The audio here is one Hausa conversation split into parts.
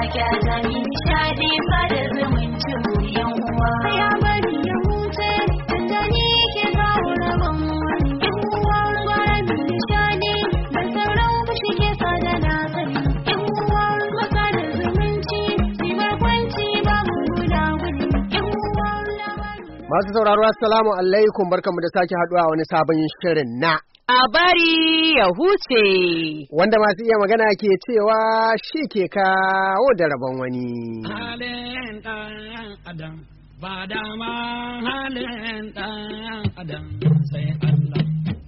sake azami nishadi sada zumuncin yan uwa ya bari ya huce tunda ni ke kawo rabon wani yan uwa gwara nishadi da sauran fushi ke sada na sani yan uwa masa da zumunci ribar kwanci babu guda gudu yan uwa masu sauraro assalamu alaikum barkamu da sake haduwa wani sabon shirin na a bari ya huce wanda masu iya magana ke cewa shi ke kawo da rabon wani halin ɗan adam ba dama halin ɗan adam sai Allah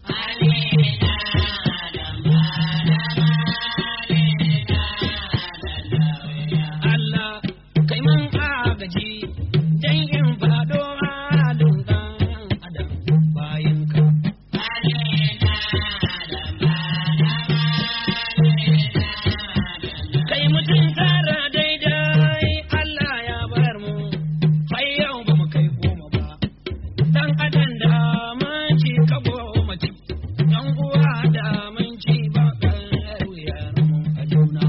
Allah kai man agaji dan in fado halin ɗan adam bayan ka kai mutum tara daidai Allah ya bar mu har yau ba mu kai goma ba dan adam da mun ci ka goma ci dan uwa da mun ci ba wuyar mu a juna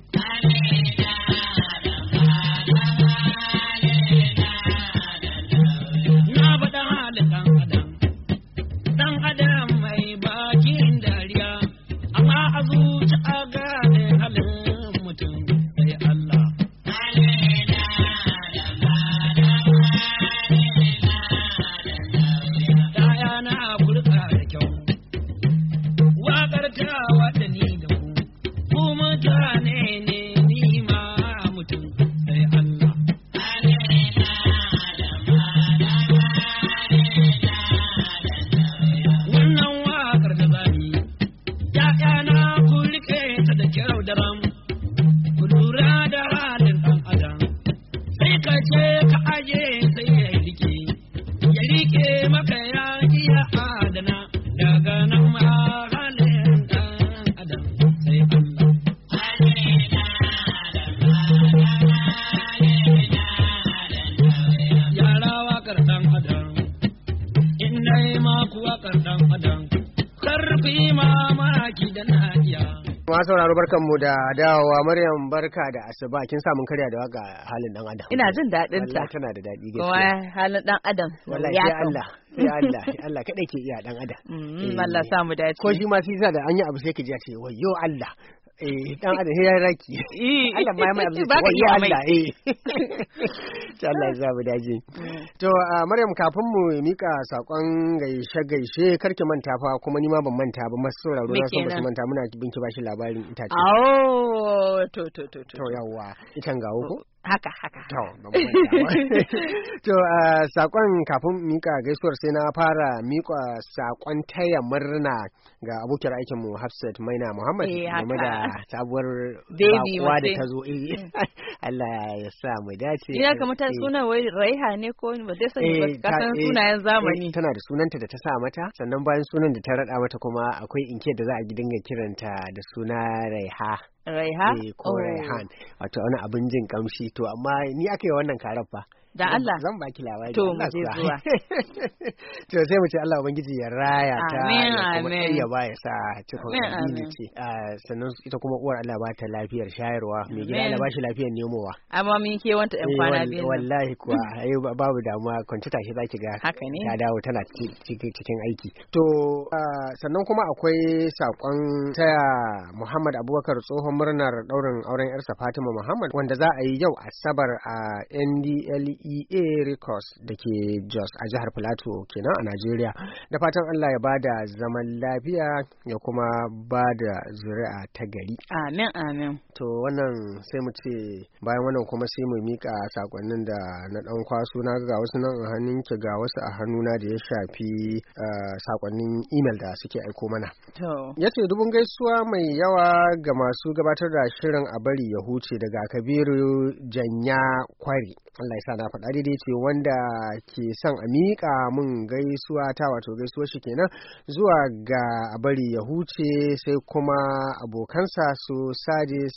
na faɗa halin dan adam mai bakin dariya amma a zuci a gane halin mutum sai Allah ‘ya'yana kurka da kyau waƙar ta waɗa ni da ku mutane ne ni ma mutum sai Allah wannan waƙar da zani ‘ya'yana ku riƙe ta da kyau da ram ku lura da halin ɗan adam sai ka ce ka aje sai ya rike maka ya iya adana daga nan ma halin ɗan adam sai Allah yara waƙar ɗan adam in dai ma ku waƙar ɗan adam karfi mamaki da na iya masu sauraro barkanmu da dawowa Maryam barka da asuba kin sa mun karya da waka halin dan adam ina jin daɗin ta wallahi tana da daɗi gaskiya kuma halin dan adam wallahi ya sai Allah sai Allah Allah kada ke iya dan adam Allah sa mu dace ko shi ma sai sa da an yi abu sai ka ji ya ce wayyo Allah dan adam sai ya raki Allah ma mai abu sai wayyo Allah to Allah ya sa mu dace to Maryam kafin mu mika sakon gaishe karki manta fa kuma ni ma ban manta ba masu sauraro na so ba su manta muna binki bashi labarin itace to yawa itan gawo ko haka to sakon kafin mika gaisuwar sai na fara mika sakon taya murna ga abokiyar aikin mu Hafsat Maina Muhammad game da sabuwar bakuwa da ta zo Allah ya sa mu dace ina kamar ta suna wai Raiha ne ko ba dai sani ba ka san sunayen zamani tana da sunanta da ta sa mata sannan bayan sunan da ta rada mata kuma akwai inke da za a dinga kiranta da suna Raiha ko Raihan wato wani abin jin kamshi to amma ni aka yi wannan karar fa da Allah zan baki labari to mu je zuwa to sai mu ce Allah ubangiji ya raya ta amin ya ba ya sa cikin addini ce sannan ita kuma uwar Allah ba ta lafiyar shayarwa mai gida Allah ba shi lafiyar nemowa amma mun ke wanta ɗan kwana biyu wallahi kuwa babu damuwa kwanci tashi zaki ga haka ne ta dawo tana cikin aiki to sannan kuma akwai sakon taya Muhammad Abubakar tsohon murnar daurin auren yarsa Fatima Muhammad wanda za a yi yau Asabar a NDLEA Records da ke Jos a jihar Plateau kenan a Najeriya da fatan Allah ya bada zaman lafiya ya kuma bada zuri'a ta gari amin to wannan sai mu ce bayan wannan kuma sai mu mika sakonnin da na dan kwaso na ga wasu nan a hannunki ga wasu a hannuna da ya shafi sakonnin email da suke aiko mana to yace dubun gaisuwa mai yawa ga masu gabatar da shirin a bari ya huce daga Kabiru Janya Kwari Allah ya sa na faɗa daidai ce wanda ke son a miƙa mun gaisuwa ta wato gaisuwar shi kenan zuwa ga a bari ya huce sai kuma abokansa su Saje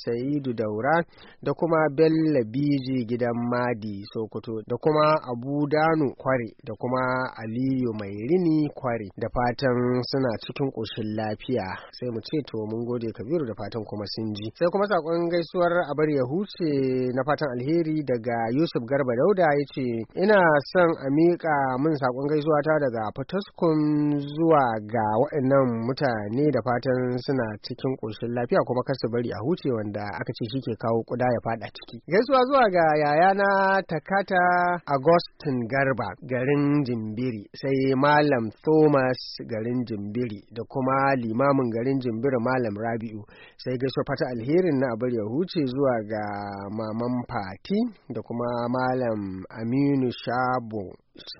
Sa'idu Daura da kuma Bello Biji gidan Madi Sokoto da kuma Abu Danu Kware da kuma Aliyu Mai Rini Kware da fatan suna cikin ƙoshin lafiya. Sai mu ce to mun gode Kabiru da fatan kuma sun ji. Sai kuma sakon gaisuwar abar ya huce na fatan alheri daga Yusuf Garba Dauda ya ce ina son a miƙa min sakon gaisuwa ta daga Fataskun zuwa ga waɗannan mutane da fatan suna cikin ƙoshin lafiya kuma kar su bari a huce wanda aka ce shi ke kawo kuda ya fada ciki. Gaisuwa zuwa ga yayana Takata Agustin Garba garin Jimbiri, sai Malam Thomas garin Jimbiri da kuma limamin garin Jimbiri Malam Rabi'u. Sai gaisuwa fata alherin na abar ya huce zuwa ga Maman Fati da kuma Malam Aminu Shabo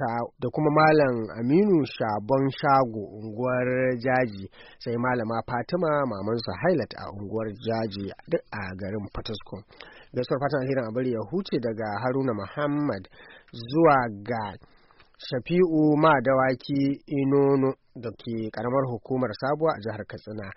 da kuma Malam Aminu Shabon Shago unguwar Jaji, sai Malama Fatima mamansa Hailat a unguwar Jaji duk a garin Fataskun. Gaisuwar fatan alherin abar ya huce daga Haruna Muhammad zuwa ga Shafi'u Madawaki Inono da ke karamar hukumar Sabuwa a jihar Katsina,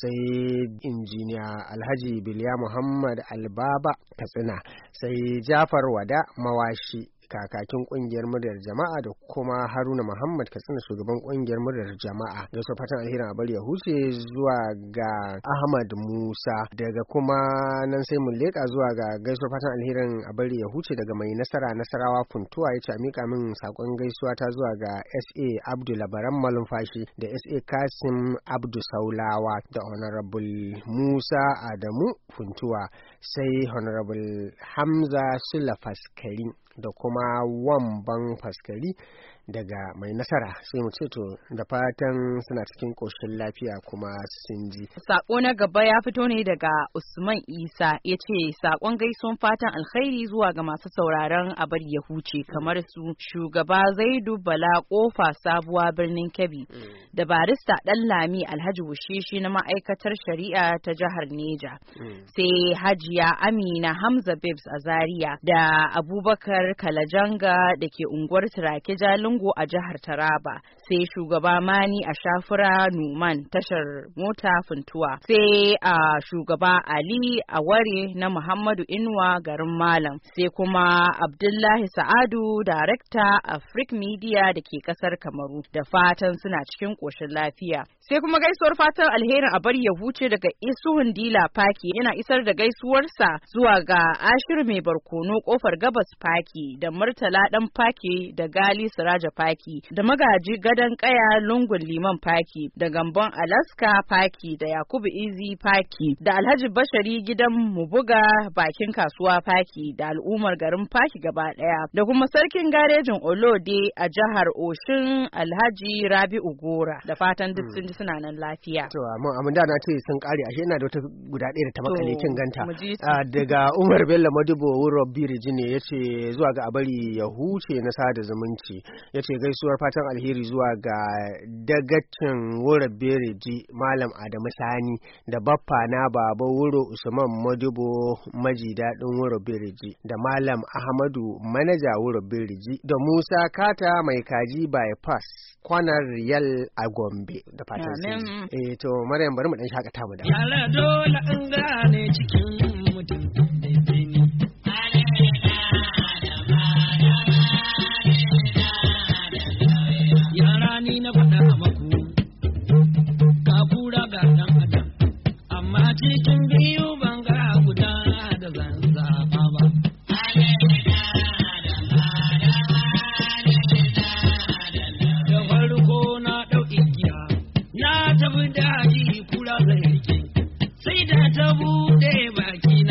sai injiniya Alhaji Biliya Muhammad Albaba Katsina, sai Jafar Wada Mawashi kakakin kungiyar muryar jama'a da kuma Haruna Muhammad Katsina shugaban kungiyar muryar jama'a. Da su fatan alherin abar ya huce zuwa ga Ahmad Musa daga kuma nan sai mun leka zuwa ga gaisuwar fatan alherin abar ya huce daga mai Nasarawa Funtuwa yace a mika min sakon gaisuwa ta zuwa ga SA Abdul Labaran Malumfashi da SA Kasim Abdu Saulawa da Honorable Musa Adamu Funtuwa, sai Honorable Hamza Sulafaskari da kuma Wamban Faskari daga mai nasara. Sai mu ce to da fatan suna cikin koshin lafiya kuma sun ji. Sako na gaba ya fito ne daga Usman Isa ya ce sakon gaisuwan fatan alkhairi zuwa ga masu sauraron abar ya huce kamar su shugaba Zaidu Bala Kofa Sabuwa birnin Kebbi da barista Lami Alhaji Wushishi na ma'aikatar shari'a ta jihar Neja, sai Hajiya Amina Hamza Babes a Zaria da Abubakar Kalajanga da ke unguwar Turake Jalingo a jihar Taraba, sai shugaba Mani a Shafura Numan tashar mota Funtuwa, sai a shugaba Ali a Ware na Muhammadu Inuwa garin Malam, sai kuma Abdullahi Sa'adu darekta a Freak Media da ke kasar Kamaru, da fatan suna cikin koshin lafiya. Sai kuma gaisuwar fatan alherin a bari ya huce daga Isuhun Dila Faki, yana isar da gaisuwarsa zuwa ga Ashir mai barkono kofar gabas Faki da Murtala dan Faki da Gali Siraja Faki da Magaji Gadan Kaya Lungun Liman Faki da Gambon Alaska Faki da Yakubu Izi Faki da Alhaji Bashari gidan Mubuga bakin kasuwa Faki da al'ummar garin Faki gaba daya, da kuma sarkin garejin Olode a jihar Oshin Alhaji Rabi'u Gora, da fatan duk sun ji suna nan lafiya. To amma da na ce sun kare ashe ina da wata guda ɗaya da ta makale kin ganta. Daga Umar Bello Modibo Wuro Biriji ne yace zuwa ga abari ya huce na sada zumunci, yace gaisuwar fatan alheri zuwa ga dagacin Wuro Biriji Malam Adamu Sani da baffa na Baba Wuro Usman Modibo Maji Dadin Wuro Biriji da Malam Ahmadu Manaja Wuro Biriji da Musa Kata Mai Kaji Bypass kwanar Riyal a Gombe, da fatan to Maryam bari mu dan shakata mu da. Yala dole an gane cikin mutum daidai yara ni na faɗa maku ka kura ga dan adam, amma cikin biyu ban ga guda da zan zaba ba. Da farko na ɗau igiya na tafi daji kura zai rike, sai da ta buɗe baki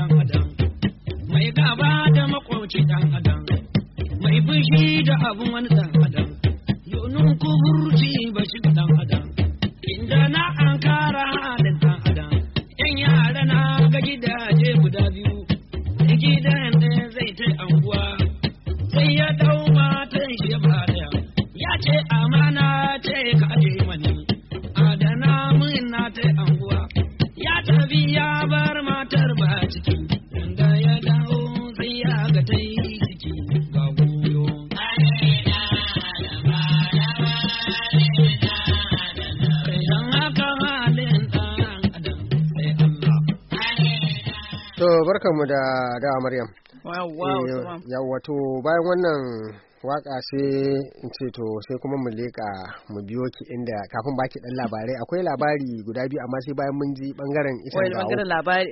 dan adam, mai gaba da makwabci dan adam, mai fushi da abun wani dan adam, yunun kuburci ba shi dan adam, inda na an kara halin dan adam, yan yara na ga gidaje guda biyu, gidan ɗaya zai ta anguwa, sai ya dau matan shi ya ba daya, ya ce amana ce ka aje mani, adana min na ta anguwa, ya tafi ya bar matar ba ciki, inda ya dawo sai ya ga ta yi ciki ga goyo. Idan haka halin ɗan adam sai Allah. To barkanmu da Maryam. Wow. Yawwa to bayan wannan waka sai in ce to sai kuma mu leka mu biyo ki inda kafin baki dan labarai akwai labari guda biyu amma sai bayan mun ji bangaren ita wani bangaren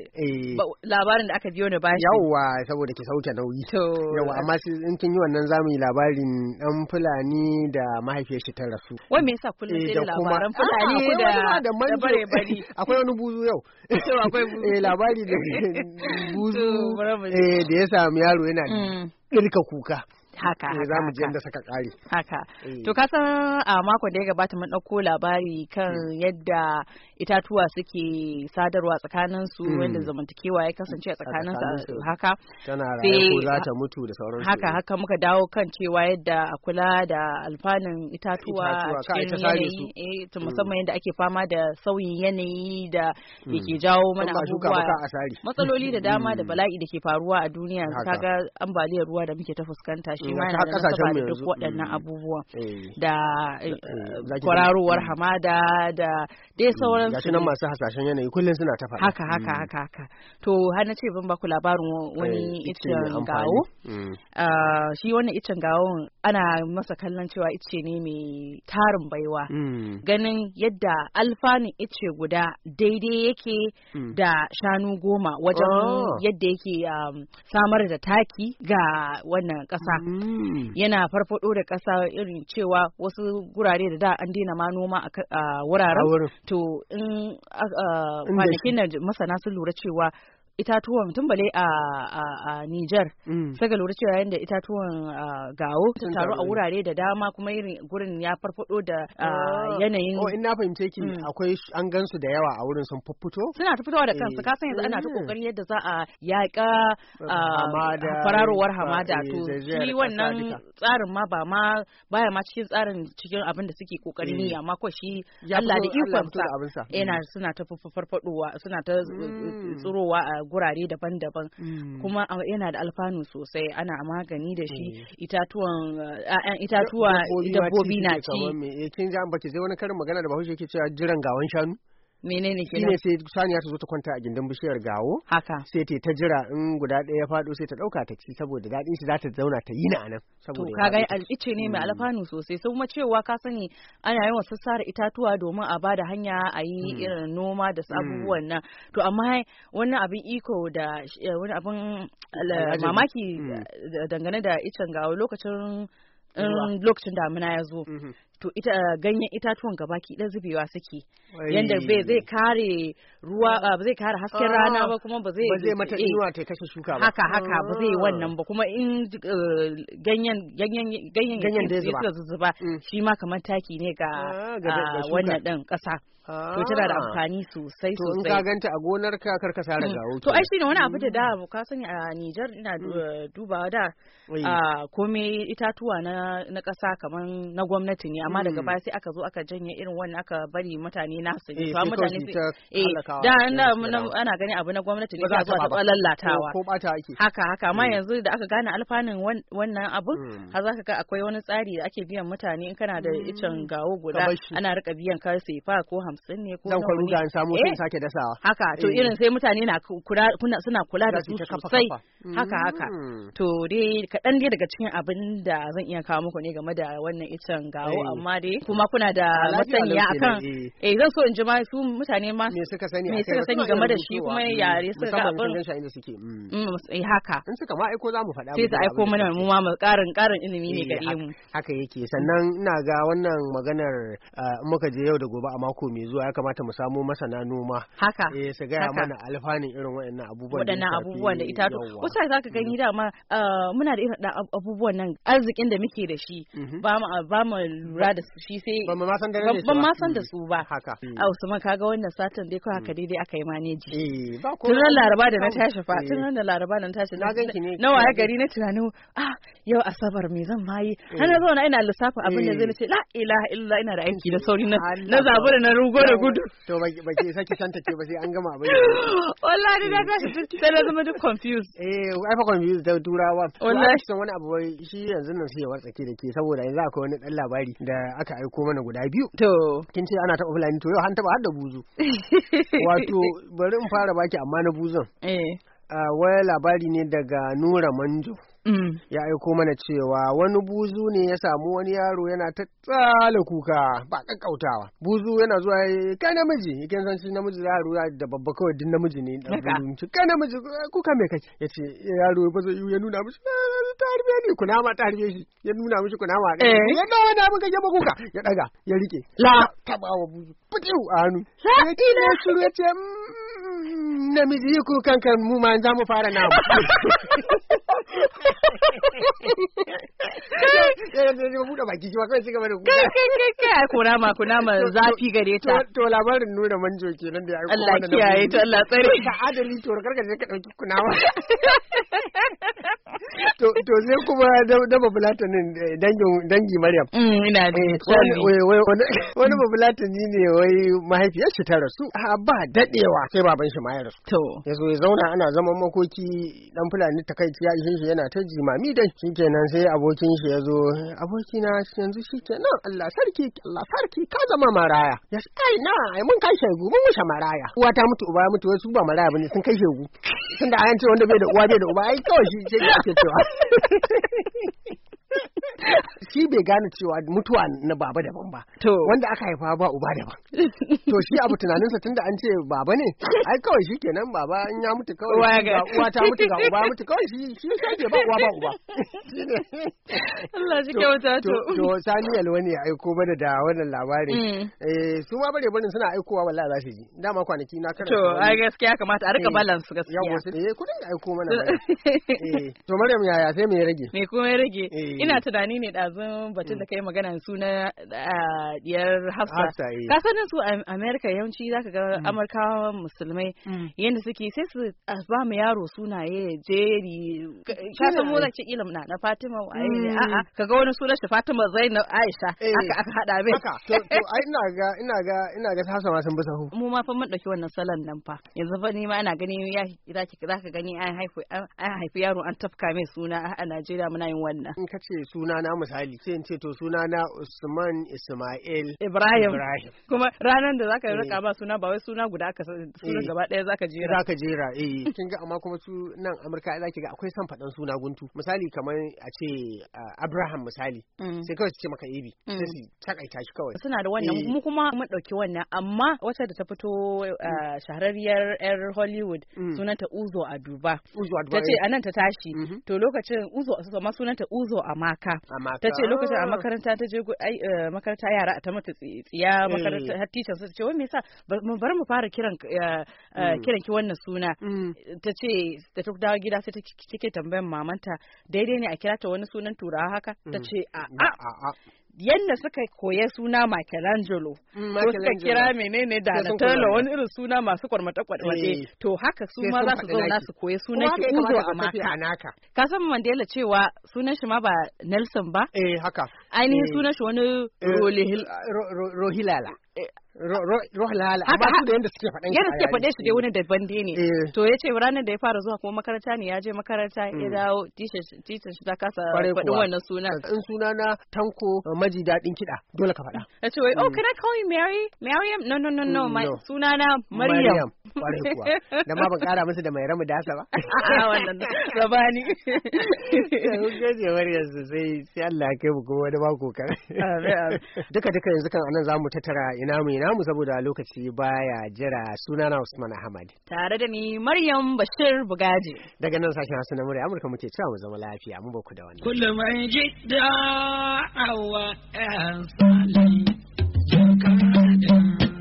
labarin da aka biyo ne bashi yawwa saboda ki sauke nauyi yawwa amma sai in kin yi wannan zamu yi labarin dan Fulani da mahaifiyar shi ta rasu wai me yasa kullum sai da labaran Fulani da bare bari akwai wani buzu yau to akwai buzu labari da buzu da ya samu yaro yana dirka kuka haka za mu ji yadda saka kare haka to ka san a mako da ya gabata mun dauko labari kan yadda itatuwa suke sadarwa tsakanin su wanda zamantakewa ya kasance a tsakanin su haka tana raye ko za ta mutu da sauransu haka muka dawo kan cewa yadda a kula da alfanun itatuwa a cikin yanayi to musamman yadda ake fama da sauyin yanayi da yake jawo mana abubuwa matsaloli da dama da bala'i da ke faruwa a duniya kaga ambaliyar ruwa da muke ta fuskanta shi ma yana da nasaba da duk waɗannan abubuwa da kwararowar hamada da dai sauransu gashi nan masu hasashen yanayi kullum suna ta faɗa haka to har na ce ban baku labarin wani icen gawo shi wannan icen gawon ana masa kallon cewa ice ne mai tarin baiwa ganin yadda alfanun ice guda daidai yake da shanu 10 wajen yadda yake samar da taki ga wannan ƙasa yana farfado da ƙasa irin cewa wasu gurare da da an daina ma noma a wuraren to in kwanakin da masana sun lura cewa itatuwan tumbale a Niger saka lura cewa yadda itatuwan gawo ta taru a wurare da dama kuma irin gurin ya farfado da yanayin in na fahimce ki akwai an gansu da yawa a wurin sun fuffuto suna ta fitowa da kansu ka san yanzu ana ta kokarin yadda za a yaƙa fararowar hamada to shi wannan tsarin ma baya ma cikin tsarin cikin abin da suke kokarin yi amma ko shi Allah da ikonsa yana suna ta farfadowa suna ta tsirowa a gurare daban-daban kuma yana da alfanu sosai ana magani da shi itatuwa dabbobi na ci kin ji an baki zai wani karin magana da Bahaushe yake cewa jiran gawan shanu menene kenan shine sai saniya ta zo ta kwanta a gindin bishiyar gawo haka sai ta jira in guda ɗaya ya faɗo sai ta ɗauka ta ci saboda daɗin shi za ta zauna ta yi na anan saboda to kaga al'ice ne mai alfanu sosai sai kuma cewa ka sani ana yawan sassara itatuwa domin a bada hanya a yi irin noma da abubuwan nan to amma wannan abin iko da wani abin mamaki dangane da icen gawo lokacin damina ya zo to ganyen itatuwan gabaki ɗan zubewa suke yanda zai kare ruwa ba zai kare hasken rana ba kuma ba zai mata inuwa ta kashe shuka ba haka ba zai yi wannan ba kuma in ganyen da suka zuzzuba shi ma kamar taki ne ga wannan ɗan ƙasa to tana da amfani sosai to in ka ganta a gonar ka karka sare gawo to ai shine wani abu da ka sani a Niger ina dubawa da komai itatuwa na ƙasa kamar na gwamnati ne amma daga baya sai aka zo aka janye irin wannan aka bari mutane nasu ne to mutane da ana gani abu na gwamnati ne za zuwa ta lallatawa ko bata ake haka amma yanzu da aka gane alfanun wannan abun har zaka ga akwai wani tsari da ake biyan mutane in kana da icen gawo guda ana rika biyan ka sefa ko 50 ne ko nawa ne an samu sun sake dasawa haka to irin sai mutane na suna kula da su sosai haka to dai kaɗan dai daga cikin abin da zan iya kawo muku ne game da wannan icen gawo a amma dai kuma kuna da lafiya masaniya lau akan kenan, zan so in ji ma su mutane ma me suka sani me akai, suka sani suna game iya da shi rubutowa, kuma yare suka ga musamman abin sun gan shi a inda suke. haka In suka ma aiko za mu faɗa. sai su aiko mana mu ma ƙarin ilimi ne gare mu. Haka yake. Sannan ina ga wannan maganar in muka je yau da gobe a mako mai zuwa ya kamata mu samo masana noma. Haka. Su gaya mana alfanun irin waɗannan abubuwan. Waɗannan abubuwan da itatu. Wasu za ka gani dama muna da irin abubuwan nan arzikin da muke da shi ba mu lura da shi sai ba mu ma san da ne ban ma san da su ba. Haka. A Usman kaga wannan satan dai ko haka daidai aka yi maneji. Ba ko. Tun ran Laraba da na tashi fa tun ran da Laraba da na tashi na ganki ne. Na waye gari na tunanin yau Asabar me zan ma yi. Har na zo na ina lissafin abin da zai ce la ilaha illa ina da aiki da sauri na zabu da na rugo da gudu. To ba ke saki santa ke ba sai an gama abin. Wallahi na tashi sai na zama duk confused. Ai fa confused da turawa. Wallahi san wani abu wai shi yanzu nan sai ya wartsake da ke saboda yanzu akwai wani dan labari da aka aiko mana guda biyu. To kin ce ana taɓa fulani to yau an taɓa har da buzu. Wato bari in fara baki amma na buzun. Wai labari ne daga Nura Manjo. Ya aiko mana cewa wani buzu ne ya samu wani yaro yana ta tsala kuka ba kakkautawa. Buzu yana zuwa kai namiji, kin san shi namiji yaro da babba kawai din namiji ne dan buzu. Kai namiji kuka me kake? Yace yaro ba zai ya nuna mishi ta harbe ni kunama ta harbe shi. Ya nuna mishi kunama da. Ya dawo na muka yaba kuka ya daga ya rike. La tabawa buzu. Fitiu a hannu. Ya tina shiru yace namiji ku kankan mu ma za mu fara namu. Buɗe baki shi ba kawai cigaba da kuka. Kai kunama zafi gare ta. To labarin Nura Manjo kenan da ya aiko Allah kiyaye to Allah tsare. Ka adali to karka je ka dauki kunama. To sai kuma da babulatanin dangi Maryam. Ina da wani babulatani ne wai mahaifiyar shi ta rasu. Ba dadewa sai baban shi ma ya rasu. To yazo ya zauna ana zaman makoki dan fulani takaici ya ishe shi yana ta jimami dai. Shikenan sai abokin shi yazo abokina yanzu shikenan Allah sarki ka zama maraya. Ya ai na ai mun kai shegu mun wuce maraya. Uwa ta mutu uba mutu wasu ba maraya bane sun kai shegu. Tunda an ce wanda bai da uwa bai da uba ai kawai shi ce ake cewa. Shi bai gane cewa mutuwa na baba daban ba. To wanda aka haifa ba uba daban. To shi abu tunaninsa tunda an ce baba ne, ai kawai shi kenan baba in ya mutu kawai ga uwa ta mutu ga uba mutu kawai shi sai ba uwa ba uba. Allah shi kyauta to. To Sani Alwani ya aiko mana da wannan labarin. Su ma bare barin suna aikowa wallahi za su ji. Dama kwanaki na karanta. To ai gaskiya kamata a rika balance gaskiya. Yawa sai ku dinga aiko mana. To Maryam yaya sai me ya rage? Me kuma ya rage? Ina tunani ne ɗazun batun da kai magana suna diyar Hafsa. Ka sanin su a America yawanci zaka ga Amurkawa musulmai yanda suke sai su ba mu yaro sunaye jeri. Ka san mu zaki ilm na Fatima waye ne a'a kaga wani sunan shi Fatima Zainab Aisha aka hada mai. To ai ina ga Hafsa ma sun bi sahu. Mu ma fa mun dauki wannan salon nan fa. Yanzu fa ni ma ana gani zaka gani an haifi yaro an tafka mai suna a Najeriya muna yin wannan. In ka ce suna na misali sai in ce to suna na Usman Ismail Ibrahim. Kuma ranar da zaka rika ba suna ba wai suna guda aka suna gaba daya zaka jera kin ga amma kuma su nan Amurka zaki ga akwai son faɗan suna guntu misali kamar a ce Abraham misali sai kawai su ce maka Ibi sai su takaita shi kawai suna da wannan mu kuma mun dauki wannan amma wata da ta fito shahararriyar yar Hollywood sunanta Uzo Aduba tace anan ta tashi to lokacin Uzo ma sunanta Uzo Amaka ta ce lokacin a makaranta ta je makaranta yara ta mata tsiya makaranta har teacher su ce wai me yasa bari mu fara kiran ki wannan suna ta ce da ta dawo gida sai ta cike tambayan mamanta daidai ne a kira ta wani sunan turawa haka ta ce a'a yadda suka koya suna Michelangelo ko suka kira menene Donatello wani irin suna masu kwarmata-kwarmate to haka su ma za su zauna su koya sunan ki Uzo Amaka ka san Mandela cewa sunan shi ma ba Nelson ba haka ainihin sunan shi wani Rohilala Rohal amma su da yanda suke faɗan yadda suke faɗe shi dai wani daban dai ne to ya ce ranar da ya fara zuwa kuma makaranta ne ya je makaranta ya dawo teacher shi ta kasa faɗin wannan suna in suna na Tanko maji daɗin kiɗa dole ka faɗa ya ce wai can I call you Maryam no my suna na Maryam kware kuwa da ma ban kara musu da mai ramu dasa ba wannan rabani kun gaje Maryam sai Allah ya kai mu kuma wani mako kan duka yanzu kan anan zamu tattara ina mu saboda lokaci baya jira. Sunana Usman Ahmad tare da ni Maryam Bashir Bugaji daga nan sashen Hausa na murya Amurka muke cewa mu zama lafiya mun baku da wannan kullum mai jidda awa asali jakada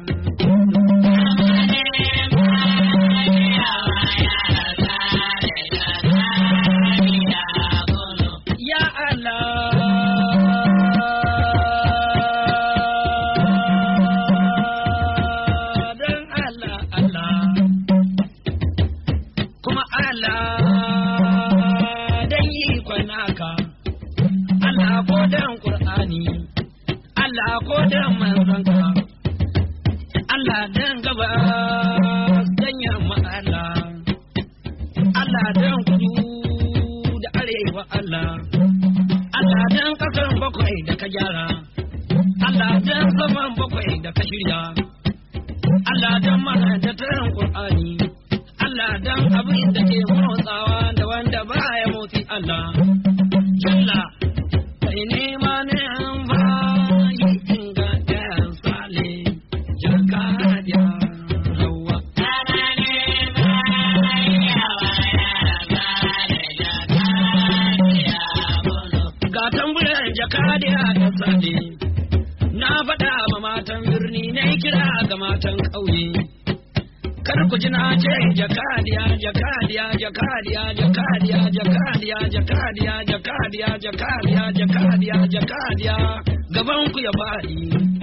jakadiya gaban ku ya faɗi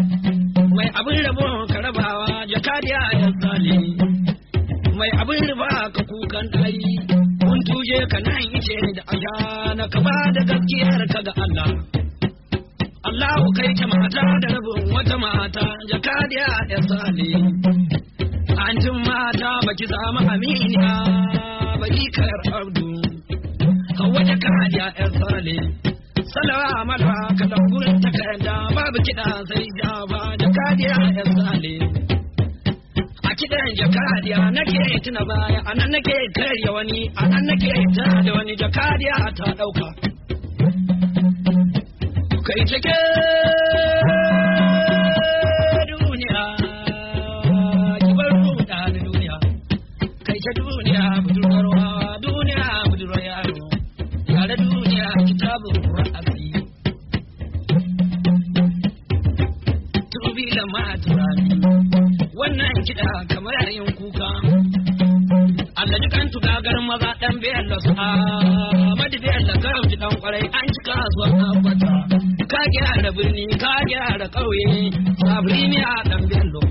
mai abin rabo ka rabawa jakadiya ya sale mai abin riba ka kukan ɗari kun tuje ka nan ice da ashana ka ba da gaskiyar ka ga Allah Allahu kai ta mata da rabin wata mata jakadiya ya sale an jin mata baki samu aminiya baki kar abdu hawa jakadiya ya sale salawa mala ka da gurin takarda babu kiɗa sai jaba jakadiya ya sale a kiɗan jakadiya nake tuna baya anan nake karya wani anan nake ta da wani jakadiya ta ɗauka kai take duniya kibar ruɗa na duniya kai ta duniya budurwarwa duniya budurwar yaro yare duniya kitabun ra'asi tubi da maturani wannan kiɗa kamar yayin kuka Allah dukan tugagar maza dan biyar da su Ahmad biyar da karamci dan kwarai an cika su ambata ka gyara birni ka gyara ƙauye sabri ne a dan bello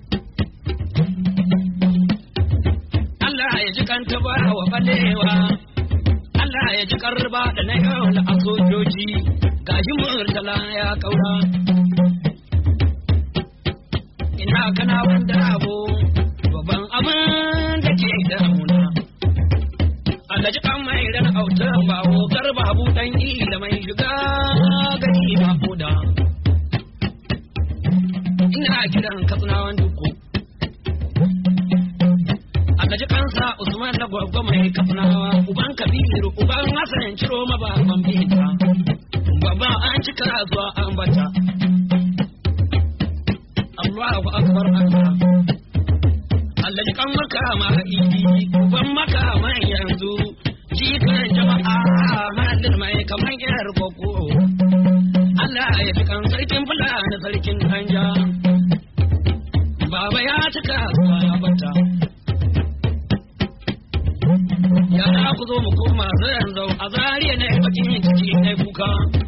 Allah ya ji kan taba wa balewa Allah ya ji karba da na yau da asojoji gashi murtala ya kaura ina kana wanda abu babban abin da ke damuna Allah ji kan mai ran autar bawo garba abu dan da mai shiga gari ba koda ina kiran katsunawan duku Allah ji kansa Usman na gwagwa mai katsunawa uban Kabiru uban Hassan ciro ma baban Binta baba an cika zuwa an bata Allahu akbar Allah ji kan makama idi uban makama yanzu jikan jama'a halin mai kaman yar koko Allah ya fi kan sarkin fulani sarkin hanja baba ya cika zuwa ya bata ya da ku zo mu koma zan zau a zariya na bakin ciki na kuka